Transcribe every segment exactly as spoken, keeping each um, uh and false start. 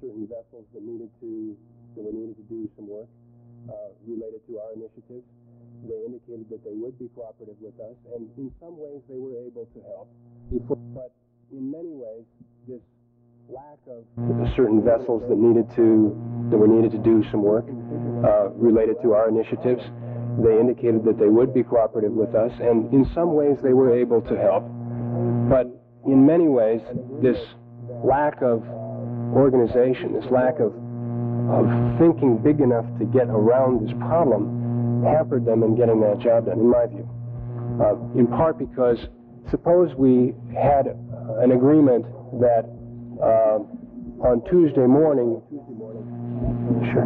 certain vessels that needed to, that we needed to do some work uh, related to our initiatives. They indicated that they would be cooperative with us, and in some ways they were able to help. But in many ways, this lack of certain vessels that needed to, that we needed to do some work uh, related to our initiatives, they indicated that they would be cooperative with us, and in some ways they were able to help. But in many ways, this lack of organization, this lack of, of thinking big enough to get around this problem, hampered them in getting that job done, in my view. Uh, in part because suppose we had uh, an agreement that uh, on Tuesday morning, sure.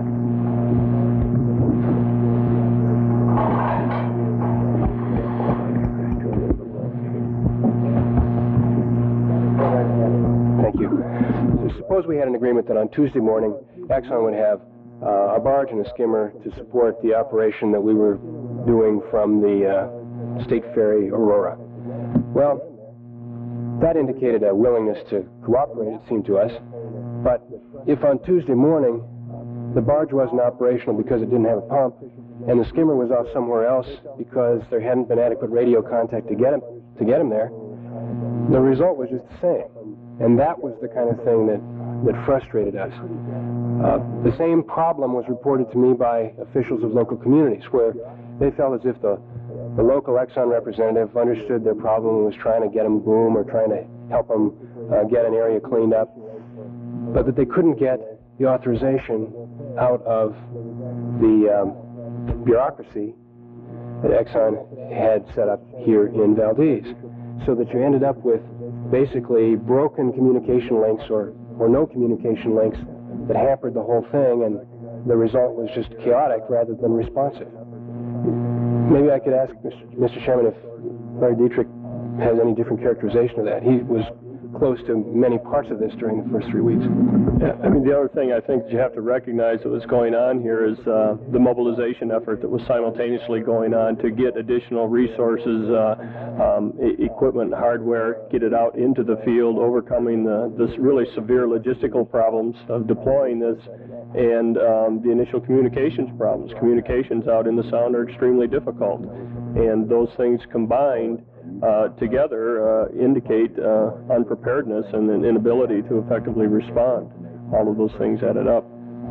Thank you. So suppose we had an agreement that on Tuesday morning, Exxon would have uh, a barge and a skimmer to support the operation that we were doing from the uh, State Ferry Aurora. Well, that indicated a willingness to cooperate, it seemed to us. But if on Tuesday morning the barge wasn't operational because it didn't have a pump, and the skimmer was off somewhere else because there hadn't been adequate radio contact to get him to get him there, the result was just the same. And that was the kind of thing that, that frustrated us. Uh, the same problem was reported to me by officials of local communities, where they felt as if the, the local Exxon representative understood their problem and was trying to get them boom or trying to help them uh, get an area cleaned up, but that they couldn't get the authorization out of the um, bureaucracy that Exxon had set up here in Valdez, so that you ended up with basically broken communication links or, or no communication links that hampered the whole thing, and the result was just chaotic rather than responsive. Maybe I could ask Mister Chairman if Larry Dietrich has any different characterization of that. He was close to many parts of this during the first three weeks. Yeah, I mean, the other thing I think that you have to recognize that was going on here is uh, the mobilization effort that was simultaneously going on to get additional resources, uh, um, e equipment, hardware, get it out into the field, overcoming the, this really severe logistical problems of deploying this, and um, the initial communications problems. Communications out in the Sound are extremely difficult, and those things combined Uh, together uh, indicate uh, unpreparedness and an inability to effectively respond. All of those things added up.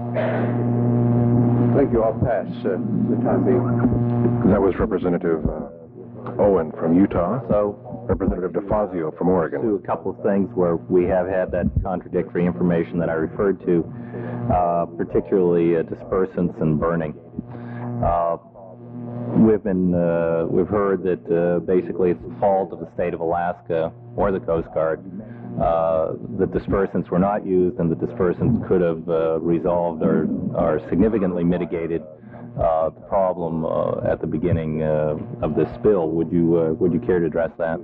Thank you. I'll pass uh, the time being. That was Representative uh, Owen from Utah. So, Representative DeFazio from Oregon. To a couple of things where we have had that contradictory information that I referred to, uh, particularly uh, dispersants and burning. Uh, We've been, uh, we've heard that uh, basically it's the fault of the state of Alaska or the Coast Guard. Uh, the dispersants were not used, and the dispersants could have uh, resolved or, or significantly mitigated uh, the problem uh, at the beginning uh, of this spill. Would you, uh, would you care to address that?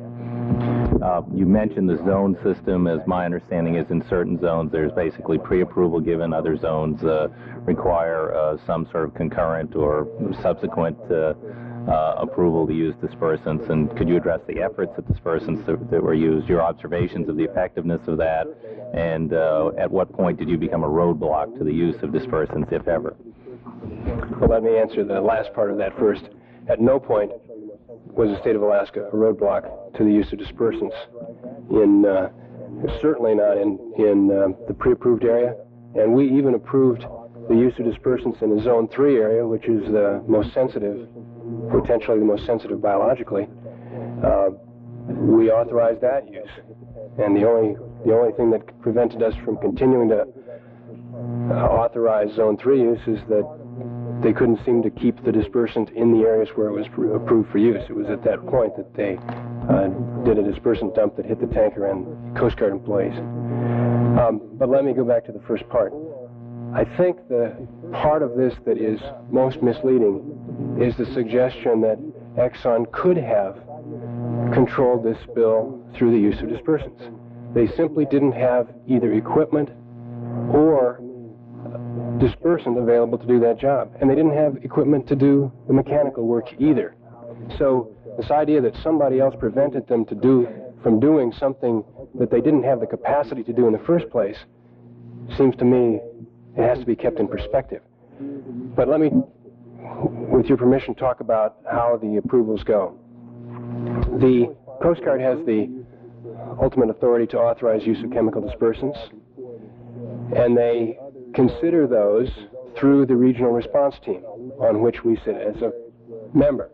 Uh, you mentioned the zone system. As my understanding is, in certain zones there's basically pre-approval given. Other zones uh, require uh, some sort of concurrent or subsequent uh, uh, approval to use dispersants. And could you address the efforts of dispersants that, that were used, your observations of the effectiveness of that, and uh, at what point did you become a roadblock to the use of dispersants, if ever? Well, let me answer the last part of that first. At no point was the state of Alaska a roadblock to the use of dispersants. In uh, certainly not in in uh, the pre-approved area, and we even approved the use of dispersants in the Zone Three area, which is the most sensitive, potentially the most sensitive biologically. Uh, we authorized that use, and the only the only thing that prevented us from continuing to uh, authorize Zone Three use is that they couldn't seem to keep the dispersant in the areas where it was approved for use. It was at that point that they uh, did a dispersant dump that hit the tanker and Coast Guard employees. Um, but let me go back to the first part. I think the part of this that is most misleading is the suggestion that Exxon could have controlled this spill through the use of dispersants. They simply didn't have either equipment or dispersant available to do that job, and they didn't have equipment to do the mechanical work either. So this idea that somebody else prevented them to do from doing something that they didn't have the capacity to do in the first place seems to me it has to be kept in perspective. But let me, with your permission, talk about how the approvals go. The Coast Guard has the ultimate authority to authorize use of chemical dispersants, and they consider those through the regional response team, on which we sit as a member.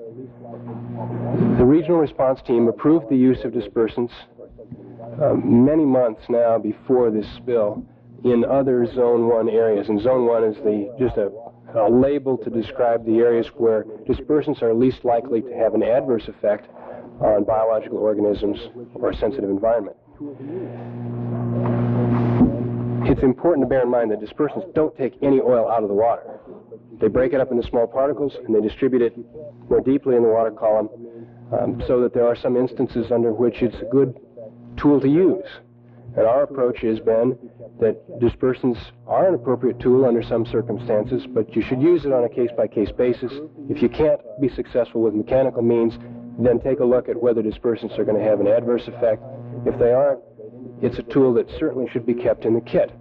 The regional response team approved the use of dispersants uh, many months now before this spill in other Zone one areas. And Zone one is the just a, a label to describe the areas where dispersants are least likely to have an adverse effect on biological organisms or a sensitive environment. It's important to bear in mind that dispersants don't take any oil out of the water. They break it up into small particles and they distribute it more deeply in the water column, um, so that there are some instances under which it's a good tool to use. And our approach has been that dispersants are an appropriate tool under some circumstances, but you should use it on a case-by-case basis. If you can't be successful with mechanical means, then take a look at whether dispersants are going to have an adverse effect. If they aren't, it's a tool that certainly should be kept in the kit.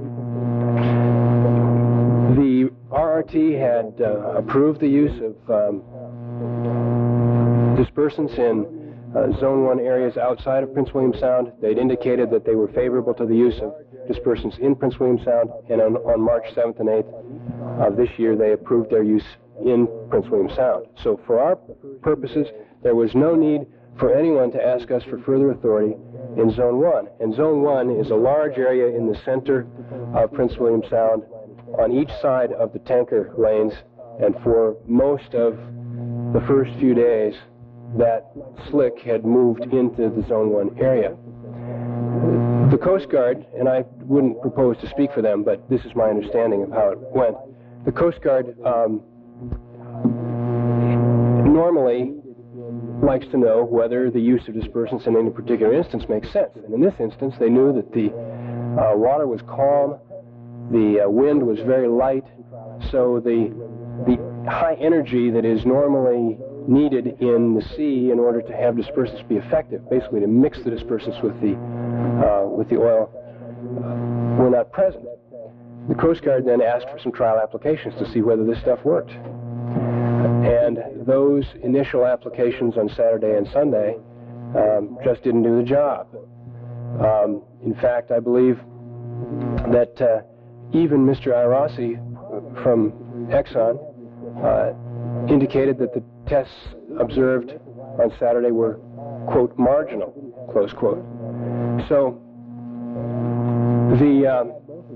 The R R T had uh, approved the use of um, dispersants in uh, Zone one areas outside of Prince William Sound. They'd indicated that they were favorable to the use of dispersants in Prince William Sound, and on, on March seventh and eighth of this year, they approved their use in Prince William Sound. So for our purposes, there was no need for anyone to ask us for further authority in Zone one. And Zone one is a large area in the center of Prince William Sound on each side of the tanker lanes, and for most of the first few days, that slick had moved into the Zone one area. The Coast Guard, and I wouldn't propose to speak for them, but this is my understanding of how it went. The Coast Guard um, normally likes to know whether the use of dispersants in any particular instance makes sense. And in this instance, they knew that the uh, water was calm, the uh, wind was very light, so the, the high energy that is normally needed in the sea in order to have dispersants be effective, basically to mix the dispersants with the, uh, with the oil, uh, were not present. The Coast Guard then asked for some trial applications to see whether this stuff worked. And those initial applications on Saturday and Sunday um, just didn't do the job. Um, in fact, I believe that uh, even Mister Irasi from Exxon uh, indicated that the tests observed on Saturday were, quote, marginal, close quote. So the um,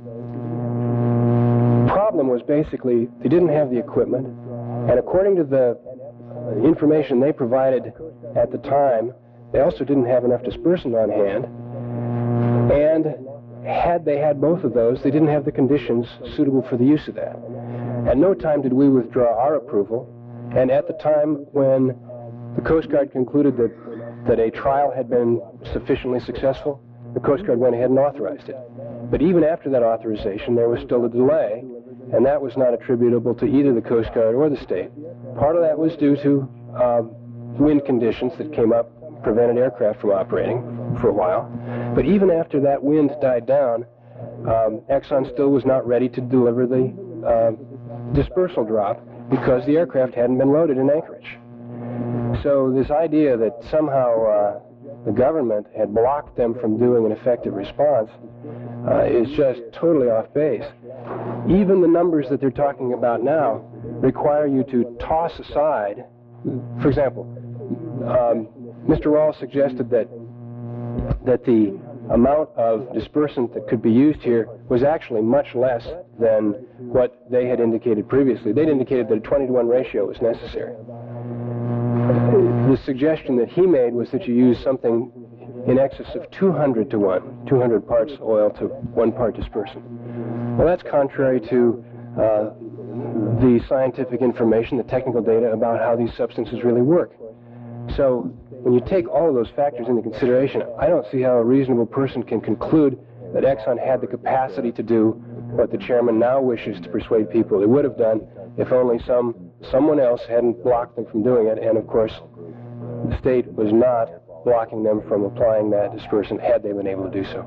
problem was basically they didn't have the equipment, and according to the information they provided at the time, they also didn't have enough dispersant on hand, and had they had both of those, they didn't have the conditions suitable for the use of that. At no time did we withdraw our approval, and at the time when the Coast Guard concluded that, that a trial had been sufficiently successful, the Coast Guard went ahead and authorized it. But even after that authorization, there was still a delay, and that was not attributable to either the Coast Guard or the state. Part of that was due to uh, wind conditions that came up, prevented aircraft from operating for a while. But even after that wind died down, um, Exxon still was not ready to deliver the uh, dispersal drop because the aircraft hadn't been loaded in Anchorage. So this idea that somehow uh, the government had blocked them from doing an effective response uh, is just totally off base. Even the numbers that they're talking about now require you to toss aside, for example, um, Mister Rawls suggested that that the amount of dispersant that could be used here was actually much less than what they had indicated previously. They'd indicated that a twenty to one ratio was necessary. The suggestion that he made was that you use something in excess of two hundred to one, two hundred parts oil to one part dispersant. Well, that's contrary to uh, the scientific information, the technical data about how these substances really work. So when you take all of those factors into consideration, I don't see how a reasonable person can conclude that Exxon had the capacity to do what the chairman now wishes to persuade people they would have done if only some someone else hadn't blocked them from doing it. And of course, the state was not blocking them from applying that dispersant had they been able to do so.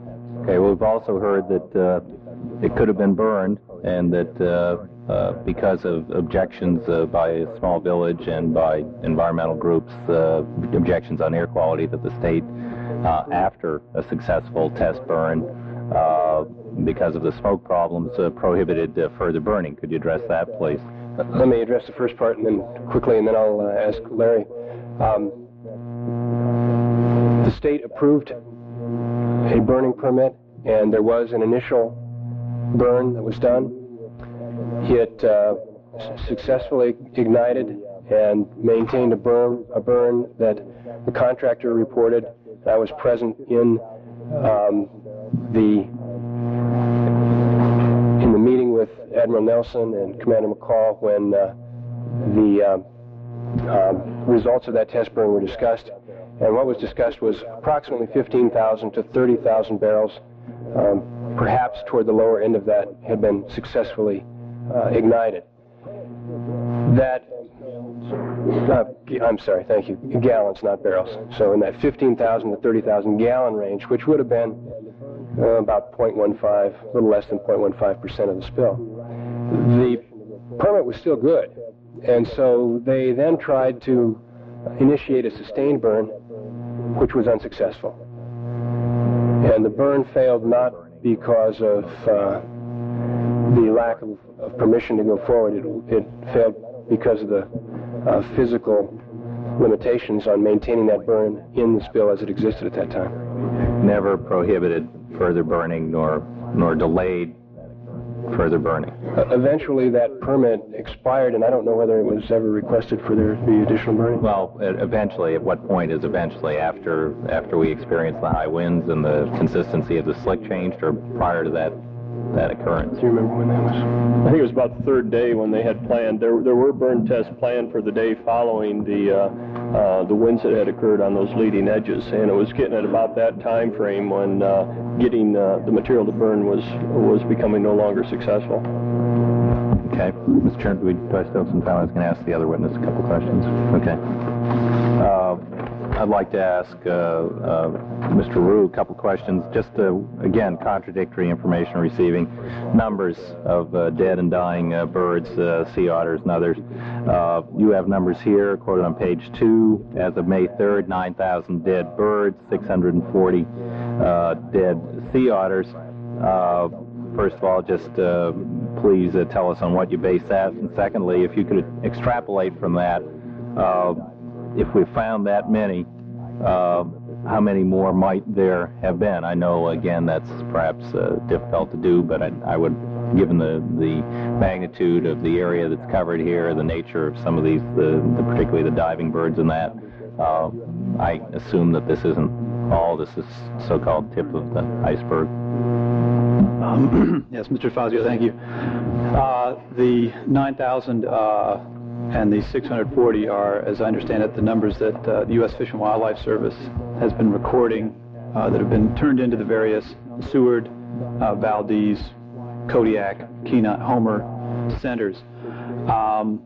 Okay, well, we've also heard that uh, it could have been burned, and that uh, uh, because of objections uh, by a small village and by environmental groups, uh, objections on air quality, that the state, uh, after a successful test burn, uh, because of the smoke problems, uh, prohibited uh, further burning. Could you address that, please? Let me address the first part and then quickly, and then I'll uh, ask Larry. Um, the state approved a burning permit, and there was an initial burn that was done. It uh, successfully ignited and maintained a burn, a burn that the contractor reported. I was present in um, the in the meeting with Admiral Nelson and Commander McCall when uh, the uh, uh, results of that test burn were discussed. And what was discussed was approximately fifteen thousand to thirty thousand barrels, um, perhaps toward the lower end of that, had been successfully uh, ignited. That, uh, I'm sorry, thank you, gallons, not barrels. So in that fifteen thousand to thirty thousand gallon range, which would have been uh, about zero point one five, a little less than zero point one five percent of the spill. The permit was still good, and so they then tried to initiate a sustained burn, which was unsuccessful. And the burn failed not because of uh, the lack of, of permission to go forward. It, it failed because of the uh, physical limitations on maintaining that burn in the spill as it existed at that time. Never prohibited further burning nor nor delayed further burning. Uh, eventually that permit expired, and I don't know whether it was ever requested for there to be additional burning. Well, eventually, at what point is eventually? After after we experience the high winds and the consistency of the slick changed, or prior to that that occurrence? Do you remember when that was? I think it was about the third day when they had planned. There, there were burn tests planned for the day following the uh, uh, the winds that had occurred on those leading edges, and it was getting at about that time frame when uh, getting uh, the material to burn was was becoming no longer successful. Okay, Mister Chairman, do, we, do I still have some time? I was going to ask the other witness a couple questions. Okay. Uh, I'd like to ask uh, uh, Mister Rue a couple questions. Just uh, again, contradictory information receiving numbers of uh, dead and dying uh, birds, uh, sea otters, and others. Uh, you have numbers here, quoted on page two. As of May third, nine thousand dead birds, six hundred forty uh, dead sea otters. Uh, first of all, just uh, please uh, tell us on what you base that, and secondly, if you could extrapolate from that. Uh, If we found that many, uh, how many more might there have been? I know, again, that's perhaps uh, difficult to do, but I, I would, given the, the magnitude of the area that's covered here, the nature of some of these, the, the particularly the diving birds and that, uh, I assume that this isn't all, this is so-called tip of the iceberg. Um, yes, Mister Fazio, thank you. Uh, the nine thousand uh, and the six hundred forty are, as I understand it, the numbers that uh, the U S Fish and Wildlife Service has been recording uh, that have been turned into the various Seward, uh, Valdez, Kodiak, Kenai, Homer centers. Um,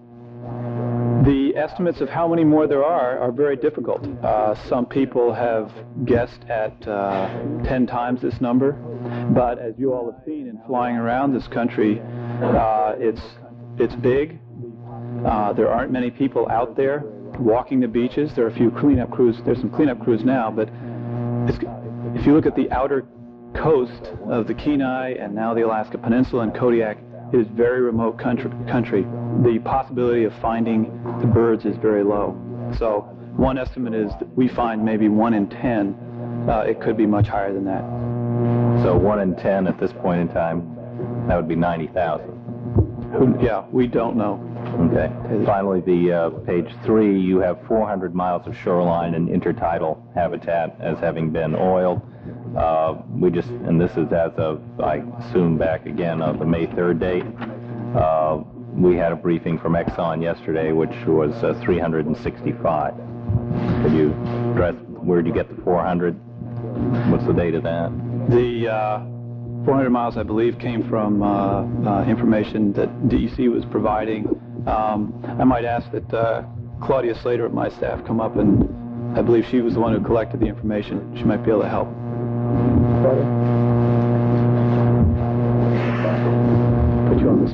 the estimates of how many more there are are very difficult. Uh, some people have guessed at uh, ten times this number, but as you all have seen in flying around this country, uh, it's it's big. Uh, there aren't many people out there walking the beaches. There are a few cleanup crews. There's some cleanup crews now, but it's, if you look at the outer coast of the Kenai and now the Alaska Peninsula and Kodiak, it is very remote country. country. The possibility of finding the birds is very low. So one estimate is that we find maybe one in ten. Uh, it could be much higher than that. So one in ten at this point in time, that would be ninety thousand. Yeah, we don't know. Okay. Finally, the uh, page three, you have four hundred miles of shoreline and intertidal habitat as having been oiled. Uh, we just, and this is as of, I assume, back again of the May third date. Uh, we had a briefing from Exxon yesterday, which was uh, three hundred sixty-five. Could you address, where did you get the four hundred? What's the date of that? The uh, four hundred miles, I believe, came from uh, uh, information that D E C was providing. Um, I might ask that uh, Claudia Slater at my staff come up, and I believe she was the one who collected the information. She might be able to help.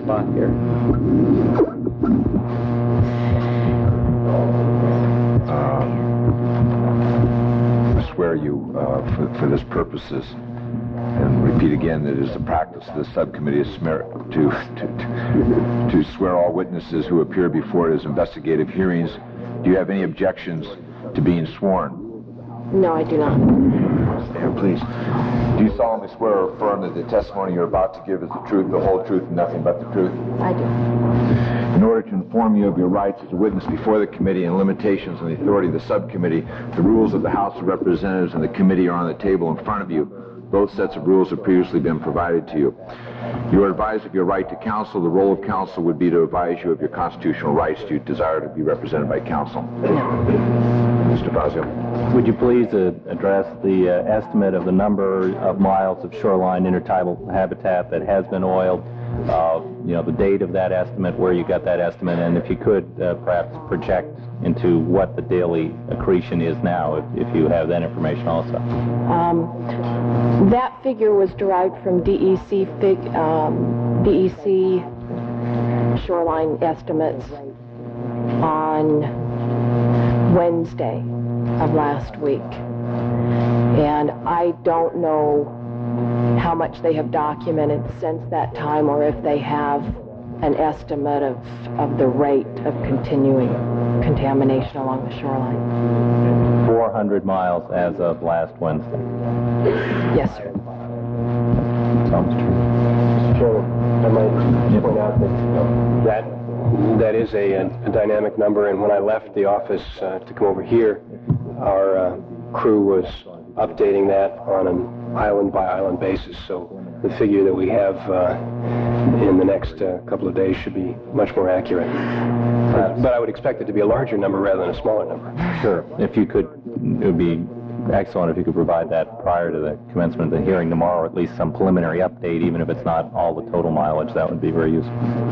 spot here. I swear you uh, for, for this purposes, and repeat again that it is the practice of the subcommittee to, smear, to, to, to, to swear all witnesses who appear before it as investigative hearings. Do you have any objections to being sworn? No, I do not. Stand, please. Do you solemnly swear or affirm that the testimony you're about to give is the truth, the whole truth, and nothing but the truth? I do. In order to inform you of your rights as a witness before the committee and limitations on the authority of the subcommittee, the rules of the House of Representatives and the committee are on the table in front of you. Both sets of rules have previously been provided to you. You are advised of your right to counsel. The role of counsel would be to advise you of your constitutional rights. Do you desire to be represented by counsel? Mister Fazio. Would you please uh, address the uh, estimate of the number of miles of shoreline intertidal habitat that has been oiled, uh, you know, the date of that estimate, where you got that estimate, and if you could uh, perhaps project into what the daily accretion is now, if, if you have that information also. Um, that figure was derived from D E C fig, um, D E C shoreline estimates on Wednesday of last week. And I don't know how much they have documented since that time, or if they have an estimate of, of the rate of continuing contamination along the shoreline. four hundred miles as of last Wednesday. Yes, sir. Sounds true. Mister Chairman, I might point out that that, that is a, a dynamic number, and when I left the office uh, to come over here, our uh, crew was updating that on an island-by-island basis, so the figure that we have uh, in the next uh, couple of days should be much more accurate. Uh, but I would expect it to be a larger number rather than a smaller number. Sure. If you could, it would be excellent if you could provide that prior to the commencement of the hearing tomorrow, or at least some preliminary update, even if it's not all the total mileage. That would be very useful.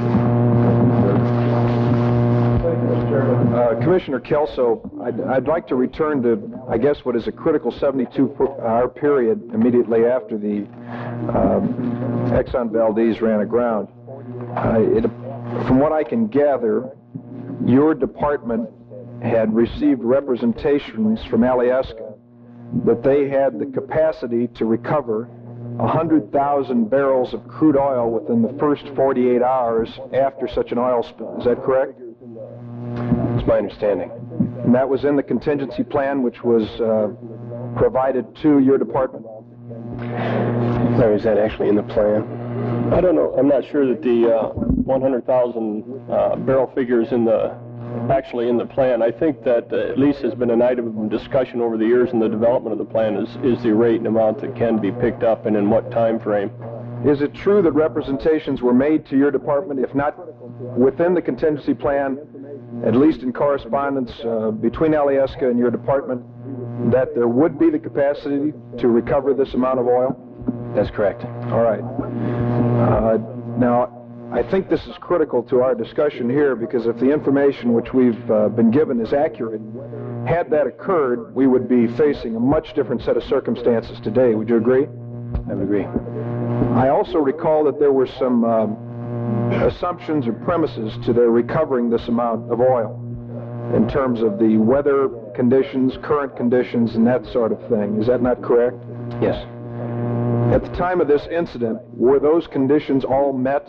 Uh, Commissioner Kelso, I'd, I'd like to return to, I guess, what is a critical seventy-two hour period immediately after the um, Exxon Valdez ran aground. Uh, it, from what I can gather, your department had received representations from Alyeska that they had the capacity to recover one hundred thousand barrels of crude oil within the first forty-eight hours after such an oil spill. Is that correct? That's my understanding. And that was in the contingency plan, which was uh, provided to your department? Larry, is that actually in the plan? I don't know. I'm not sure that the uh, one hundred thousand uh, barrel figure is in the actually in the plan. I think that uh, at least has been an item of discussion over the years in the development of the plan is, is the rate and amount that can be picked up and in what time frame. Is it true that representations were made to your department, if not within the contingency plan, at least in correspondence uh, between Alyeska and your department, that there would be the capacity to recover this amount of oil? That's correct. All right. Uh, now, I think this is critical to our discussion here, because if the information which we've uh, been given is accurate, had that occurred, we would be facing a much different set of circumstances today. Would you agree? I would agree. I also recall that there were some um, assumptions or premises to their recovering this amount of oil in terms of the weather conditions, current conditions, and that sort of thing. Is that not correct? Yes. At the time of this incident, were those conditions all met?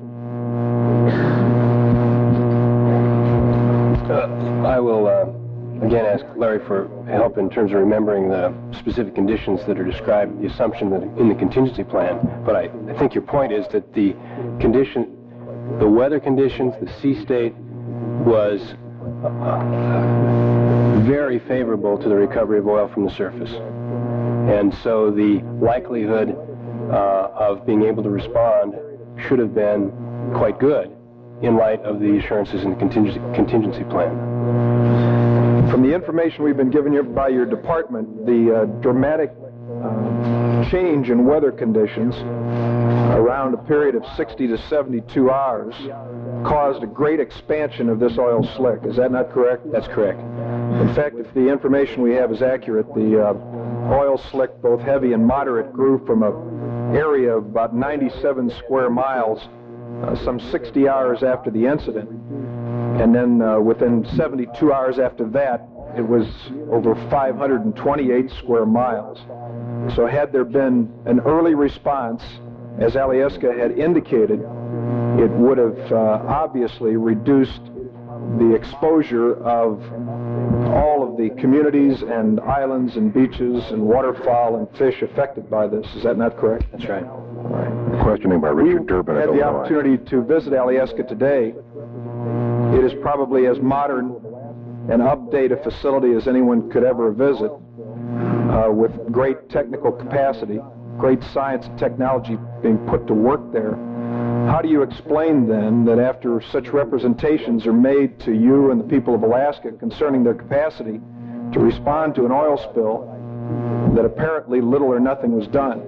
Uh, I will uh, again ask Larry for help in terms of remembering the specific conditions that are described, the assumption that in the contingency plan. But I, I think your point is that the condition, the weather conditions, the sea state was uh, very favorable to the recovery of oil from the surface. And so the likelihood uh, of being able to respond should have been quite good in light of the assurances in the contingency, contingency plan. From the information we've been given you by your department, the uh, dramatic uh, change in weather conditions around a period of sixty to seventy-two hours caused a great expansion of this oil slick. Is that not correct? That's correct. In fact, if the information we have is accurate, the uh, oil slick, both heavy and moderate, grew from an area of about ninety-seven square miles uh, some sixty hours after the incident, and then uh, within seventy-two hours after that, it was over five hundred twenty-eight square miles. So had there been an early response, as Alyeska had indicated, it would have uh, obviously reduced the exposure of all of the communities and islands and beaches and waterfowl and fish affected by this. Is that not correct? That's right. Questioning by Richard Durbin We of had the Illinois. opportunity to visit Alyeska today. It is probably as modern and update a facility as anyone could ever visit, uh, with great technical capacity, great science and technology being put to work there. How do you explain then that after such representations are made to you and the people of Alaska concerning their capacity to respond to an oil spill, that apparently little or nothing was done?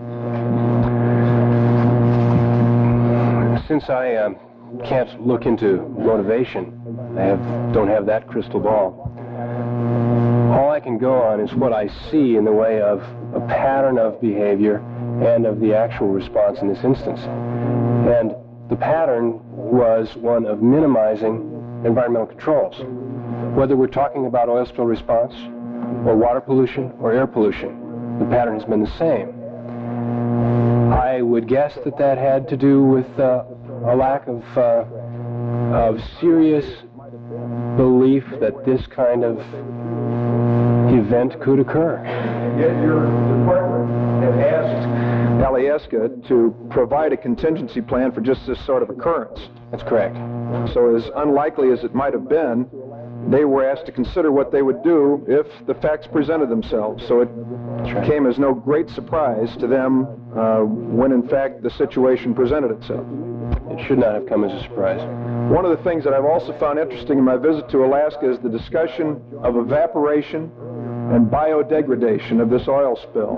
Since I um, can't look into motivation, I have, don't have that crystal ball, all I can go on is what I see in the way of a pattern of behavior and of the actual response in this instance. And the pattern was one of minimizing environmental controls. Whether we're talking about oil spill response, or water pollution, or air pollution, the pattern has been the same. I would guess that that had to do with uh, a lack of, uh, of serious belief that this kind of event could occur. Yet your department had asked Alyeska to provide a contingency plan for just this sort of occurrence. That's correct. So as unlikely as it might have been, they were asked to consider what they would do if the facts presented themselves. So it right. came as no great surprise to them uh, when in fact the situation presented itself. It should not have come as a surprise. One of the things that I've also found interesting in my visit to Alaska is the discussion of evaporation and biodegradation of this oil spill.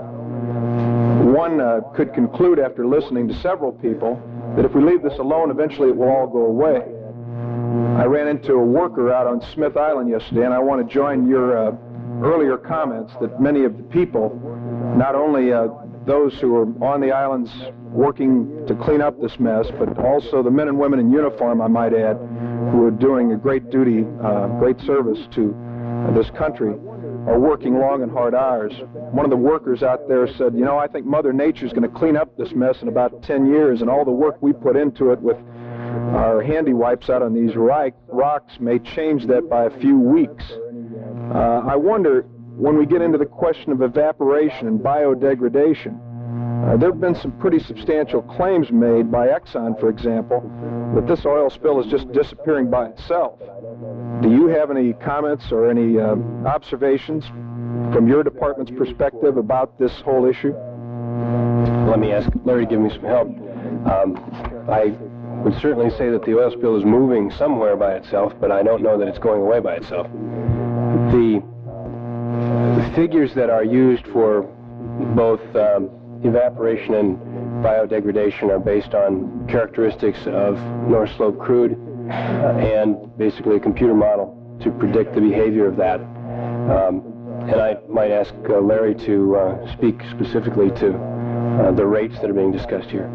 One uh, could conclude after listening to several people that if we leave this alone, eventually it will all go away. I ran into a worker out on Smith Island yesterday, and I want to join your uh, earlier comments that many of the people, not only uh, those who are on the islands working to clean up this mess, but also the men and women in uniform, I might add, who are doing a great duty, uh, great service to uh, this country, are working long and hard hours. One of the workers out there said, you know, I think Mother Nature's going to clean up this mess in about ten years, and all the work we put into it with our handy wipes out on these rocks may change that by a few weeks. Uh, I wonder, when we get into the question of evaporation and biodegradation, uh, there have been some pretty substantial claims made by Exxon, for example, that this oil spill is just disappearing by itself. Do you have any comments or any uh, observations from your department's perspective about this whole issue? Let me ask Larry to give me some help. Um, I would certainly say that the oil spill is moving somewhere by itself, but I don't know that it's going away by itself. The, the figures that are used for both um, evaporation and biodegradation are based on characteristics of North Slope crude uh, and basically a computer model to predict the behavior of that. Um, and I might ask uh, Larry to uh, speak specifically to uh, the rates that are being discussed here.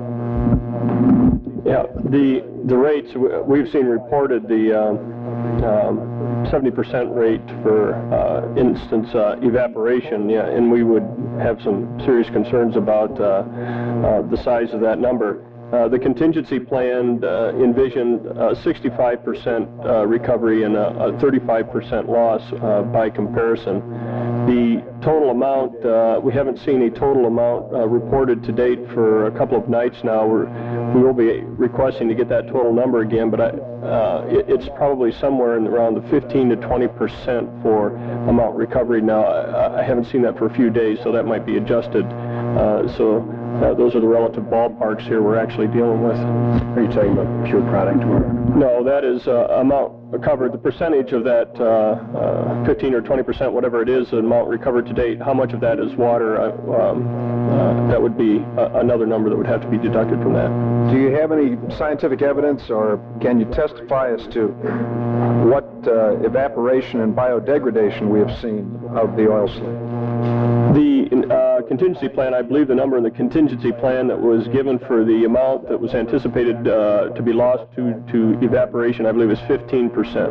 Yeah, the the rates we've seen reported, the um, um, seventy percent rate for uh, instance uh, evaporation, yeah, and we would have some serious concerns about uh, uh, the size of that number. Uh, the contingency plan uh, envisioned uh, sixty-five percent uh, recovery and a, a thirty-five percent loss uh, by comparison. The total amount, uh, we haven't seen a total amount uh, reported to date for a couple of nights now. We're, we will be requesting to get that total number again, but I, uh, it, it's probably somewhere in around the fifteen to twenty percent for amount recovery now. I, I haven't seen that for a few days, so that might be adjusted. Uh, so uh, those are the relative ballparks here we're actually dealing with. Are you talking about pure product or? No, that is uh, amount recovered. The percentage of that uh, uh, fifteen or twenty percent, whatever it is, the amount recovered to date, how much of that is water, uh, um, uh, that would be uh, another number that would have to be deducted from that. Do you have any scientific evidence, or can you testify as to what uh, evaporation and biodegradation we have seen of the oil slick? The uh, contingency plan, I believe the number in the contingency plan that was given for the amount that was anticipated uh, to be lost to, to evaporation, I believe is fifteen percent.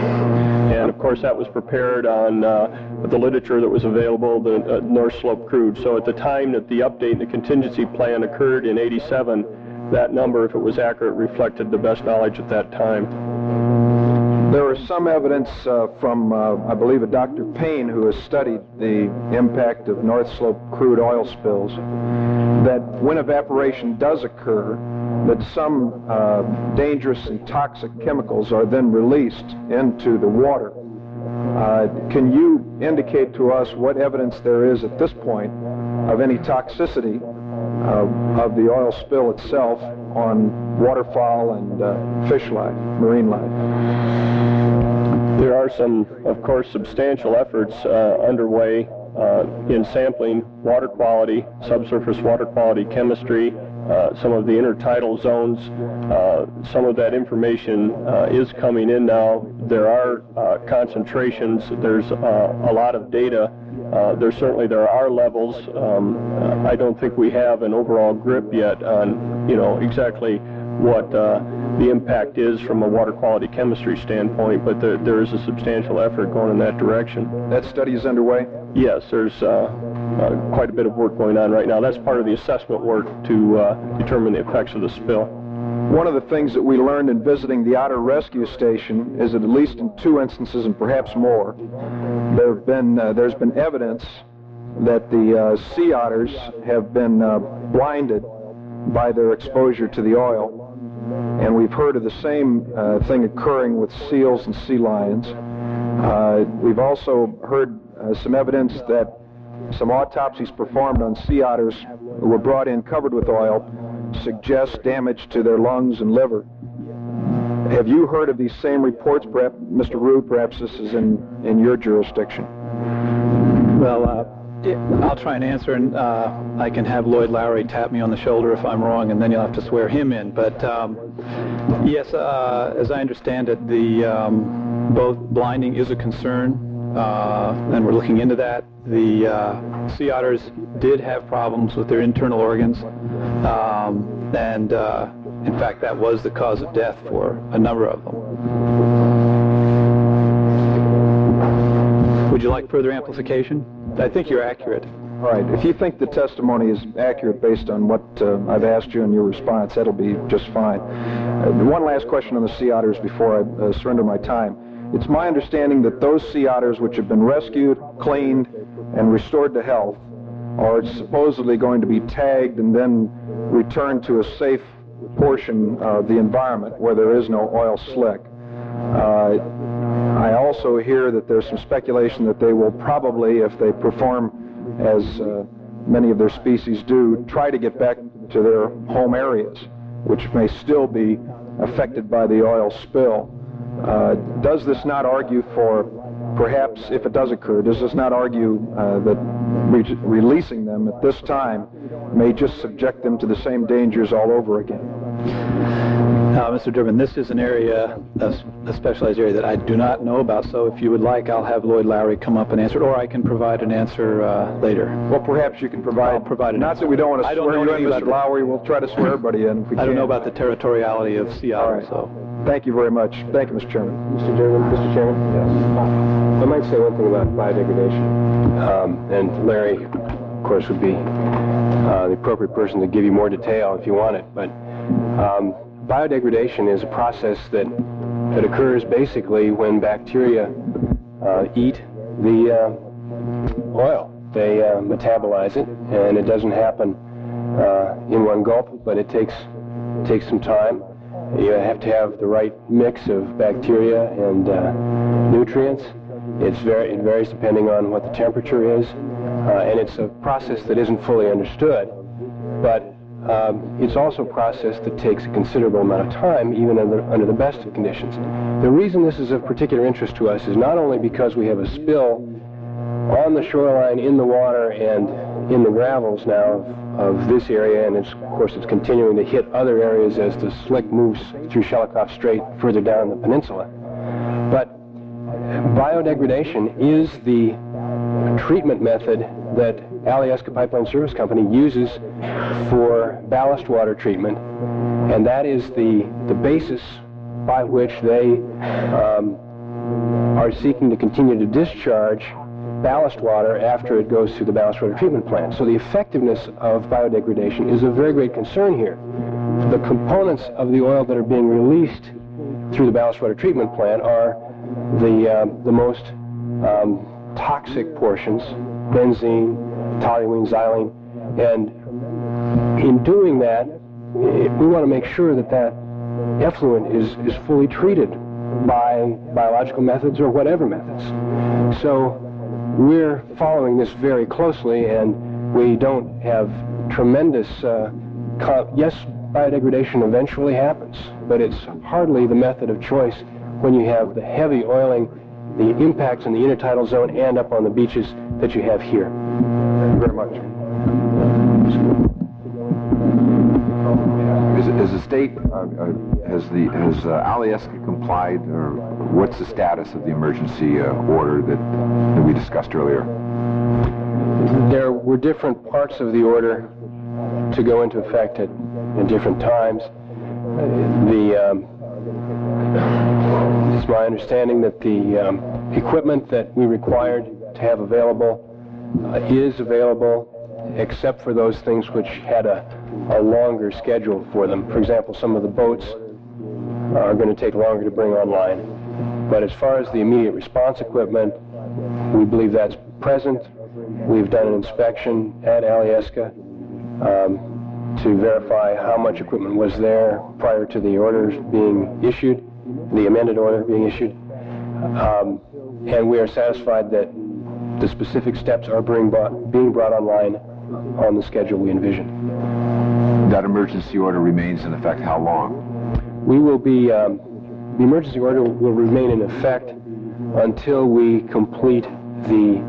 And of course that was prepared on uh, the literature that was available, the uh, North Slope crude. So at the time that the update in the contingency plan occurred in eighty-seven, that number, if it was accurate, reflected the best knowledge at that time. There is some evidence uh, from, uh, I believe, a Doctor Payne who has studied the impact of North Slope crude oil spills, that when evaporation does occur, that some uh, dangerous and toxic chemicals are then released into the water. Uh, can you indicate to us what evidence there is at this point of any toxicity uh, of the oil spill itself on waterfowl and uh, fish life, marine life? There are some, of course, substantial efforts uh, underway uh, in sampling water quality, subsurface water quality chemistry, uh, some of the intertidal zones. Uh, some of that information uh, is coming in now. There are uh, concentrations. There's uh, a lot of data. Uh, there certainly there are levels. Um, uh, I don't think we have an overall grip yet on, you know, exactly what uh, the impact is from a water quality chemistry standpoint, but there, there is a substantial effort going in that direction. That study is underway? Yes, there's uh, uh, quite a bit of work going on right now. That's part of the assessment work to uh, determine the effects of the spill. One of the things that we learned in visiting the Otter Rescue Station is that at least in two instances, and perhaps more, there have been, uh, there's been evidence that the uh, sea otters have been uh, blinded by their exposure to the oil. And we've heard of the same uh, thing occurring with seals and sea lions. Uh, we've also heard uh, some evidence that some autopsies performed on sea otters who were brought in covered with oil suggest damage to their lungs and liver. Have you heard of these same reports? Perhaps, Mister Root, perhaps this is in, in your jurisdiction. Well, uh, I'll try and answer, and uh, I can have Lloyd Lowry tap me on the shoulder if I'm wrong, and then you'll have to swear him in. But um, yes, uh, as I understand it, the um, both blinding is a concern, uh, and we're looking into that. The uh, sea otters did have problems with their internal organs, um, and uh, in fact, that was the cause of death for a number of them. Would you like further amplification? I think you're accurate. All right. If you think the testimony is accurate based on what uh, I've asked you and your response, that'll be just fine. Uh, one last question on the sea otters before I uh, surrender my time. It's my understanding that those sea otters which have been rescued, cleaned, and restored to health are supposedly going to be tagged and then returned to a safe portion of the environment where there is no oil slick. Uh, I also hear that there's some speculation that they will probably, if they perform as uh, many of their species do, try to get back to their home areas, which may still be affected by the oil spill. Uh, does this not argue for, perhaps if it does occur, does this not argue uh, that re releasing them at this time may just subject them to the same dangers all over again? Uh, Mister Durbin, this is an area, a, a specialized area that I do not know about, so if you would like, I'll have Lloyd Lowry come up and answer it, or I can provide an answer uh, later. Well, perhaps you can provide, I'll provide an not answer. that we don't want to I don't swear know you in, Mister Lowry, we'll try to swear everybody in if we can. I don't know about the territoriality of sea otters, right. so. Thank you very much. Thank you, Mister Chairman. Mister Chairman, Mister Chairman? Yes. I might say one thing about biodegradation. Um, and Larry, of course, would be uh, the appropriate person to give you more detail if you want it. But um, biodegradation is a process that, that occurs basically when bacteria uh, eat the uh, oil. They uh, metabolize it, and it doesn't happen uh, in one gulp, but it takes, takes some time. You have to have the right mix of bacteria and uh, nutrients. It's very, it varies depending on what the temperature is, uh, and it's a process that isn't fully understood, but um, it's also a process that takes a considerable amount of time, even under, under the best of conditions. The reason this is of particular interest to us is not only because we have a spill on the shoreline, in the water, and in the gravels now of, of this area, and it's, of course it's continuing to hit other areas as the slick moves through Shelikof Strait further down the peninsula. But biodegradation is the treatment method that Alyeska Pipeline Service Company uses for ballast water treatment, and that is the, the basis by which they um, are seeking to continue to discharge ballast water after it goes through the ballast water treatment plant. So the effectiveness of biodegradation is a very great concern here. The components of the oil that are being released through the ballast water treatment plant are the, uh, the most um, toxic portions, benzene, toluene, xylene, and in doing that, it, we want to make sure that that effluent is, is fully treated by biological methods or whatever methods. So we're following this very closely, and we don't have tremendous, uh, yes, biodegradation eventually happens, but it's hardly the method of choice when you have the heavy oiling, the impacts in the intertidal zone and up on the beaches that you have here. Thank you very much. Is, is the state, uh, uh, has the, has uh, Alyeska complied, or what's the status of the emergency uh, order that, that we discussed earlier? There were different parts of the order to go into effect at, at different times. The, um, it's my understanding that the um, equipment that we required to have available uh, is available, except for those things which had a, a longer schedule for them. For example, some of the boats are going to take longer to bring online. But as far as the immediate response equipment, we believe that's present. We've done an inspection at Alyeska um, to verify how much equipment was there prior to the orders being issued, the amended order being issued. Um, and we are satisfied that the specific steps are being brought, being brought online on the schedule we envisioned. That emergency order remains in effect how long? We will be, um, the emergency order will remain in effect until we complete the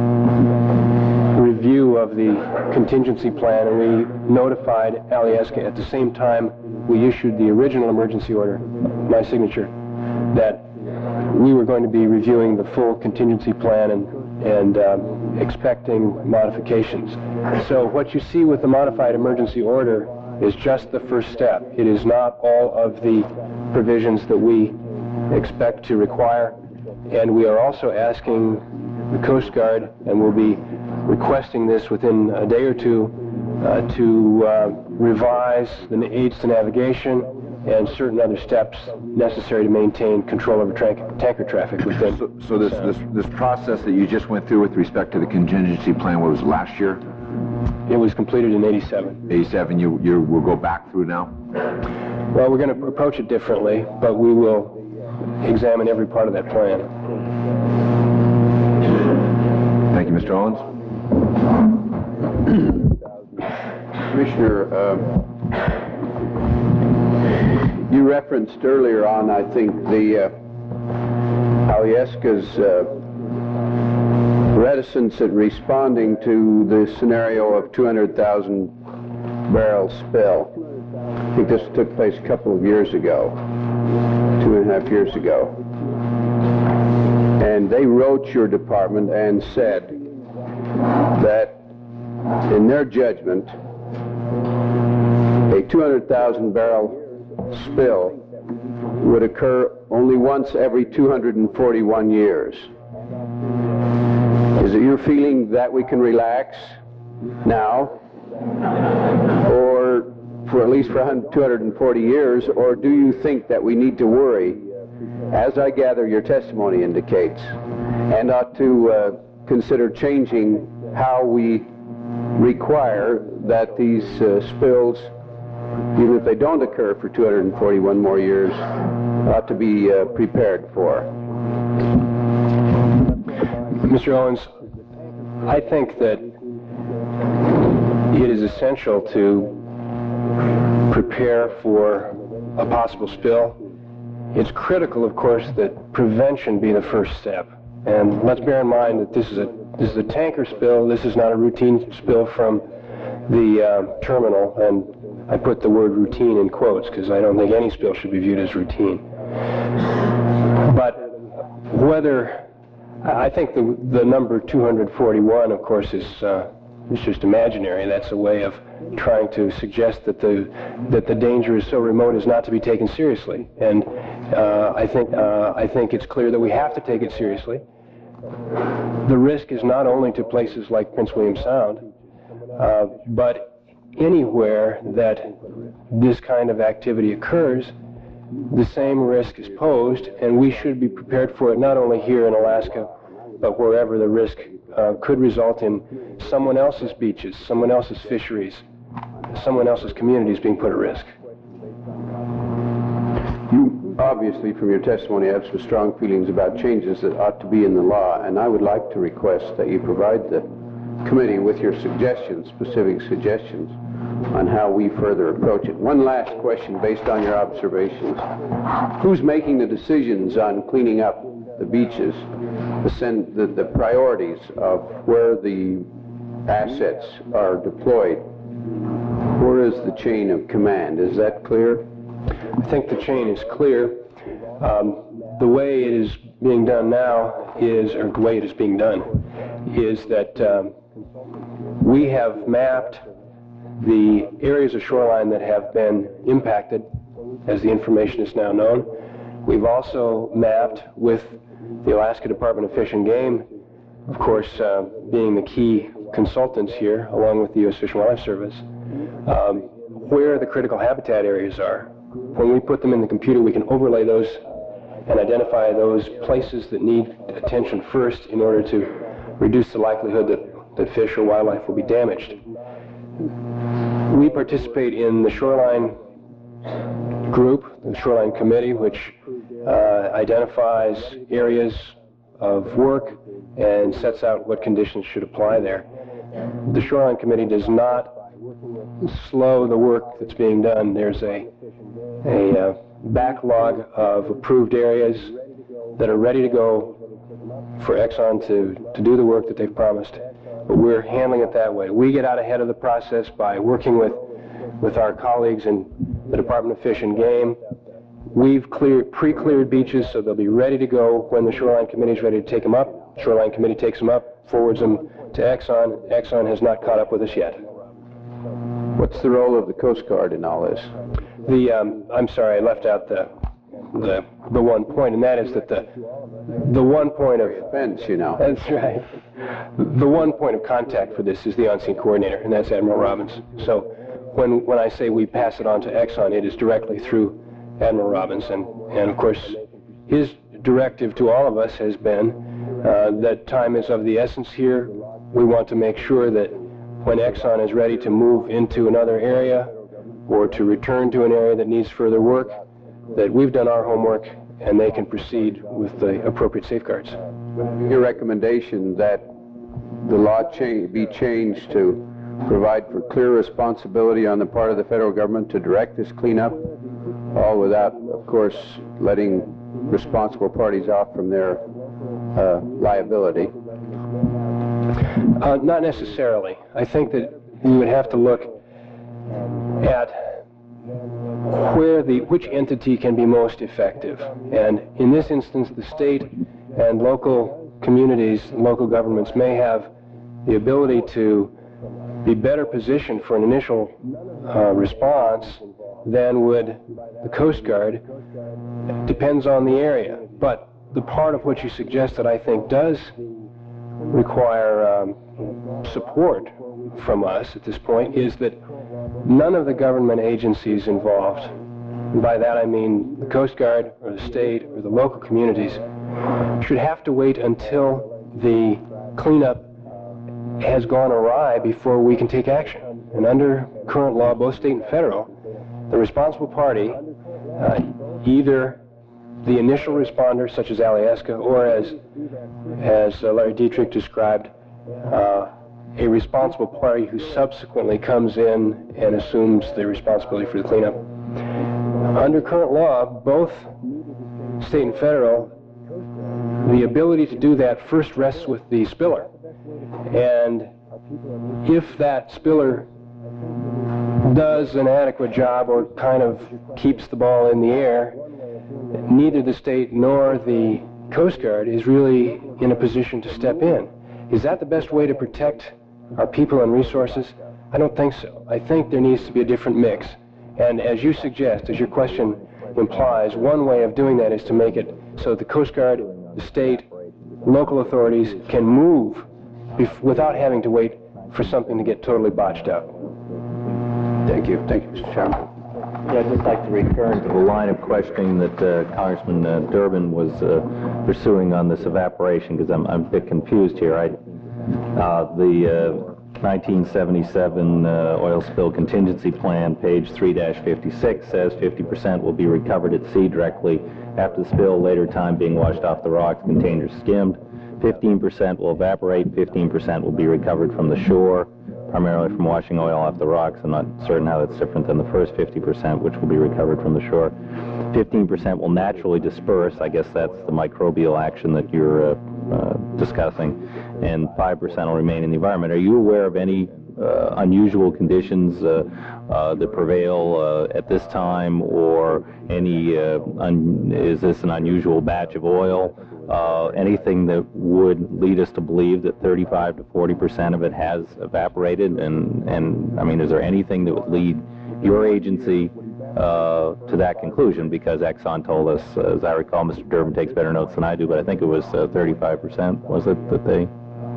review of the contingency plan, and we notified Alyeska at the same time we issued the original emergency order, my signature, that we were going to be reviewing the full contingency plan and and um, expecting modifications. So what you see with the modified emergency order is just the first step. It is not all of the provisions that we expect to require, and we are also asking the Coast Guard, and we'll be requesting this within a day or two, uh, to uh, revise the aids to navigation and certain other steps necessary to maintain control over tra- tanker traffic within. So, so this, this this process that you just went through with respect to the contingency plan, what was it, last year? It was completed in eighty-seven. eighty-seven, you, you will go back through now? Well, we're going to approach it differently, but we will examine every part of that plan. Thank you, Mister Owens. Commissioner, uh, you referenced earlier on, I think, the uh, Alyeska's uh, reticence at responding to the scenario of two hundred thousand barrel spill. I think this took place a couple of years ago, two and a half years ago. And they wrote your department and said that, in their judgment, a two hundred thousand barrel spill would occur only once every two hundred forty-one years. Is it your feeling that we can relax now, or for at least for two hundred forty years, or do you think that we need to worry, as I gather your testimony indicates, and ought to uh, consider changing how we require that these uh, spills, even if they don't occur for two hundred forty-one more years, ought to be uh, prepared for? Mister Owens, I think that it is essential to prepare for a possible spill. It's critical, of course, that prevention be the first step. And let's bear in mind that this is a this is a tanker spill. This is not a routine spill from the uh, terminal, and I put the word routine in quotes because I don't think any spill should be viewed as routine. But whether, I think the, the number two hundred forty-one, of course, is uh, it's just imaginary. That's a way of trying to suggest that the that the danger is so remote as not to be taken seriously. And uh, I think uh, I think it's clear that we have to take it seriously. The risk is not only to places like Prince William Sound, uh, but anywhere that this kind of activity occurs, the same risk is posed, and we should be prepared for it not only here in Alaska, but wherever the risk uh, could result in someone else's beaches, someone else's fisheries, someone else's communities being put at risk. You obviously, from your testimony, have some strong feelings about changes that ought to be in the law, and I would like to request that you provide the committee with your suggestions, specific suggestions, on how we further approach it. One last question based on your observations. Who's making the decisions on cleaning up the beaches, the, send, the, the priorities of where the assets are deployed? Where is the chain of command? Is that clear? I think the chain is clear. Um, the way it is being done now is, or the way it is being done, is that um, we have mapped the areas of shoreline that have been impacted, as the information is now known. We've also mapped with the Alaska Department of Fish and Game, of course, uh, being the key consultants here, along with the U S Fish and Wildlife Service, um, where the critical habitat areas are. When we put them in the computer, we can overlay those and identify those places that need attention first in order to reduce the likelihood that, that fish or wildlife will be damaged. We participate in the shoreline group, the shoreline committee, which uh, identifies areas of work and sets out what conditions should apply there. The shoreline committee does not slow the work that's being done. There's a, a uh, backlog of approved areas that are ready to go for Exxon to, to do the work that they've promised. But we're handling it that way. We get out ahead of the process by working with, with our colleagues in the Department of Fish and Game. We've cleared, pre-cleared beaches, so they'll be ready to go when the Shoreline Committee is ready to take them up. Shoreline Committee takes them up, forwards them to Exxon. Exxon has not caught up with us yet. What's the role of the Coast Guard in all this? The, um, I'm sorry, I left out the, the, the one point, and that is that the, the one point of... Fence, you know. That's right. The one point of contact for this is the on-scene coordinator, and that's Admiral Robbins. So when, when I say we pass it on to Exxon, it is directly through Admiral Robbins, and, and of course his directive to all of us has been uh, that time is of the essence here. We want to make sure that when Exxon is ready to move into another area or to return to an area that needs further work, that we've done our homework and they can proceed with the appropriate safeguards. Your recommendation that the law cha- be changed to provide for clear responsibility on the part of the federal government to direct this cleanup, all without, of course, letting responsible parties off from their uh, liability? Uh, not necessarily. I think that we would have to look at where the which entity can be most effective, and in this instance, the state and local communities, local governments may have the ability to be better positioned for an initial uh, response than would the Coast Guard. Depends on the area, but the part of what you suggested, I think, does require um, support from us at this point, is that none of the government agencies involved, and by that I mean the Coast Guard or the state or the local communities, should have to wait until the cleanup has gone awry before we can take action. And under current law, both state and federal, the responsible party, uh, either the initial responder, such as Alyeska, or as, as uh, Larry Dietrich described, uh, a responsible party who subsequently comes in and assumes the responsibility for the cleanup. Under current law, both state and federal, the ability to do that first rests with the spiller. And if that spiller does an adequate job or kind of keeps the ball in the air, neither the state nor the Coast Guard is really in a position to step in. Is that the best way to protect our people and resources? I don't think so. I think there needs to be a different mix. And as you suggest, as your question implies, one way of doing that is to make it so that the Coast Guard, the state, local authorities can move bef- without having to wait for something to get totally botched out. Thank you. Thank you, Mister Chairman. Yeah, I'd just like to return to the line of questioning that uh, Congressman uh, Durbin was uh, pursuing on this evaporation, because I'm, I'm a bit confused here. I, uh, the uh, nineteen seventy-seven uh, oil spill contingency plan, page three dash fifty-six, says fifty percent will be recovered at sea directly after the spill, later time being washed off the rocks, contained or skimmed. fifteen percent will evaporate, fifteen percent will be recovered from the shore, primarily from washing oil off the rocks. I'm not certain how that's different than the first fifty percent, which will be recovered from the shore. fifteen percent will naturally disperse. I guess that's the microbial action that you're uh, uh, discussing. And five percent will remain in the environment. Are you aware of any uh, unusual conditions uh, uh, that prevail uh, at this time, or any, uh, un- is this an unusual batch of oil? Uh, anything that would lead us to believe that thirty-five to forty percent of it has evaporated? And, and I mean, is there anything that would lead your agency uh, to that conclusion? Because Exxon told us, uh, as I recall, Mister Durbin takes better notes than I do, but I think it was uh, thirty-five percent, was it, that they...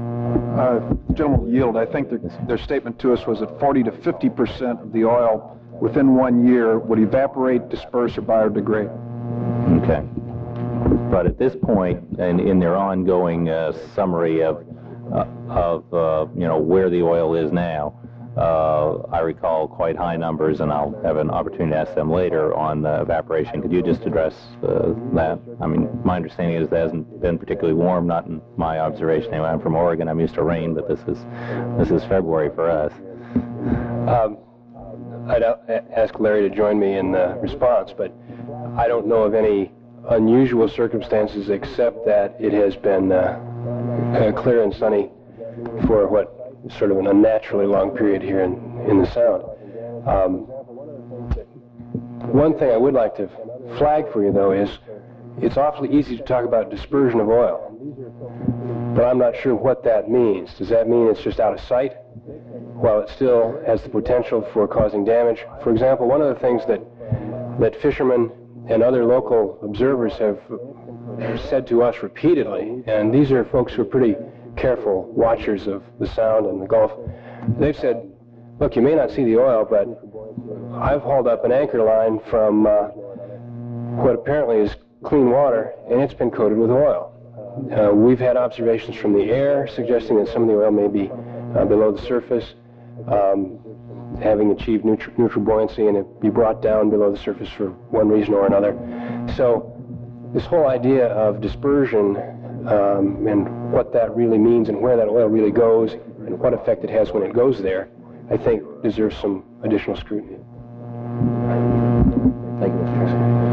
Uh, the gentleman will yield. I think their, their statement to us was that forty to fifty percent of the oil within one year would evaporate, disperse, or biodegrade. Okay. But at this point, and in their ongoing uh, summary of, uh, of uh, you know, where the oil is now, uh, I recall quite high numbers, and I'll have an opportunity to ask them later on uh, evaporation. Could you just address uh, that? I mean, my understanding is it hasn't been particularly warm, not in my observation anyway. I'm from Oregon. I'm used to rain, but this is this is February for us. Um, I'd a- ask Larry to join me in the response, but I don't know of any unusual circumstances except that it has been uh, uh, clear and sunny for what is sort of an unnaturally long period here in, in the Sound. Um, one thing I would like to flag for you, though, is it's awfully easy to talk about dispersion of oil, but I'm not sure what that means. Does that mean it's just out of sight, while it still has the potential for causing damage? For example, one of the things that, that fishermen and other local observers have said to us repeatedly, and these are folks who are pretty careful watchers of the Sound and the Gulf, they've said, look, you may not see the oil, but I've hauled up an anchor line from uh, what apparently is clean water, and it's been coated with oil. Uh, we've had observations from the air suggesting that some of the oil may be uh, below the surface, um, having achieved neutral, neutral buoyancy, and it be brought down below the surface for one reason or another. So this whole idea of dispersion um, and what that really means and where that oil really goes and what effect it has when it goes there, I think deserves some additional scrutiny. Thank you, Mister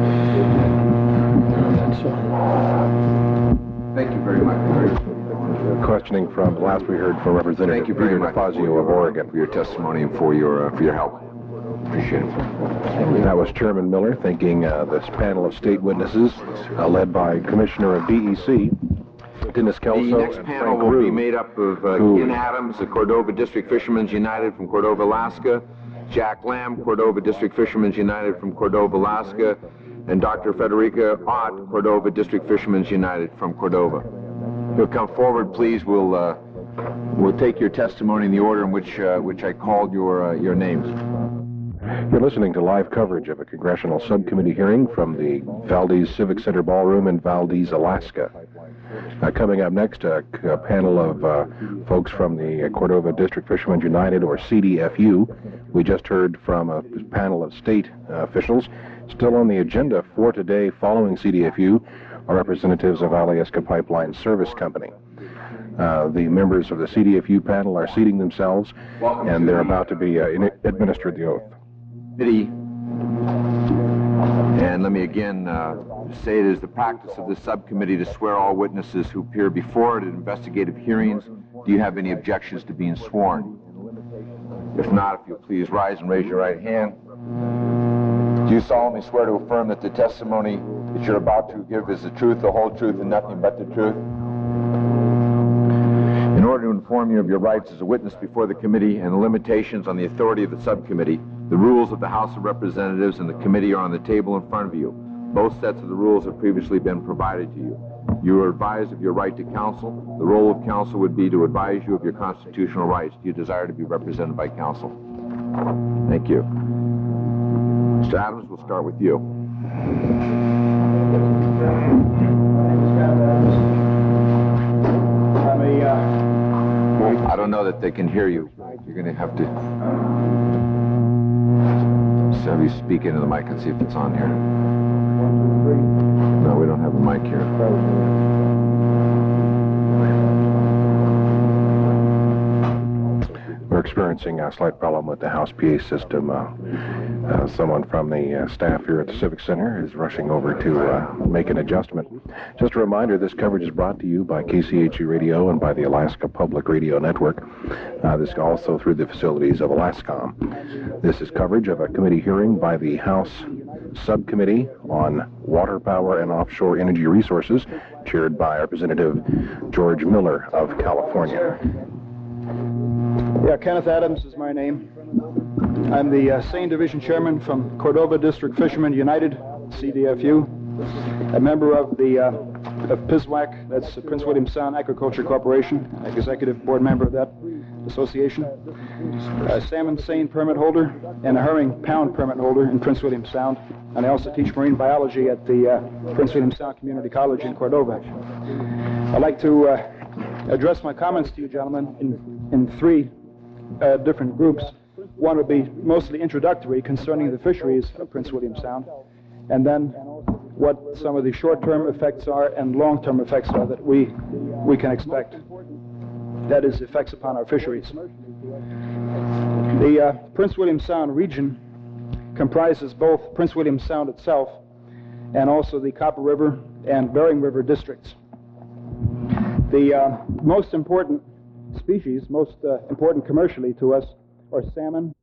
Thank you very much. Questioning from, last we heard from Representative Thank you very Peter much DeFazio for your, of Oregon. for your testimony and for your uh, for your help. Appreciate it. That was Chairman Miller thanking uh, this panel of state witnesses uh, led by Commissioner of D E C, Dennis Kelso, The next and panel Frank will Rue, be made up of uh, who- Ken Adams, the Cordova District Fishermen's United from Cordova, Alaska, Jack Lamb, Cordova District Fishermen's United from Cordova, Alaska, and Doctor Federica Ott, Cordova District Fishermen's United from Cordova. You'll come forward, please. We'll uh, we'll take your testimony in the order in which uh, which I called your uh, your names. You're listening to live coverage of a congressional subcommittee hearing from the Valdez Civic Center Ballroom in Valdez, Alaska. Uh, coming up next, a, a panel of uh, folks from the Cordova District Fishermen's United, or C D F U. We just heard from a panel of state uh, officials. Still on the agenda for today, following C D F U, are representatives of Alyeska Pipeline Service Company. Uh, the members of the C D F U panel are seating themselves, and they're about to be uh, in- administered the oath. Committee. And let me again uh, say it is the practice of the subcommittee to swear all witnesses who appear before it at investigative hearings. Do you have any objections to being sworn? If not, if you'll please rise and raise your right hand. Do you solemnly swear to affirm that the testimony that you're about to give is the truth, the whole truth, and nothing but the truth? In order to inform you of your rights as a witness before the committee and the limitations on the authority of the subcommittee. The rules of the House of Representatives and the committee are on the table in front of you. Both sets of the rules have previously been provided to you. You are advised of your right to counsel. The role of counsel would be to advise you of your constitutional rights. Do you desire to be represented by counsel? Thank you. Mister Adams, we'll start with you. I don't know that they can hear you. You're going to have to just have you speak into the mic and see if it's on here. No, we don't have a mic here. We're experiencing a slight problem with the House P A system. Uh, uh, someone from the uh, staff here at the Civic Center is rushing over to uh, make an adjustment. Just a reminder, this coverage is brought to you by K C H E Radio and by the Alaska Public Radio Network. Uh, this is also through the facilities of Alascom. This is coverage of a committee hearing by the House Subcommittee on Water Power and Offshore Energy Resources, chaired by Representative George Miller of California. Yeah, Kenneth Adams is my name. I'm the uh, Seine Division Chairman from Cordova District Fishermen United, C D F U, a member of the uh, of P I S W A C, that's Prince William Sound Agriculture Corporation, executive board member of that association, a salmon seine permit holder, and a herring pound permit holder in Prince William Sound. And I also teach marine biology at the uh, Prince William Sound Community College in Cordova. I'd like to uh, address my comments to you, gentlemen, in, in three uh, different groups. One would be mostly introductory concerning the fisheries of Prince William Sound, and then what some of the short-term effects are and long-term effects are that we we can expect. That is, effects upon our fisheries. The uh, Prince William Sound region comprises both Prince William Sound itself and also the Copper River and Bering River districts. The uh, most important species, most uh, important commercially to us, are salmon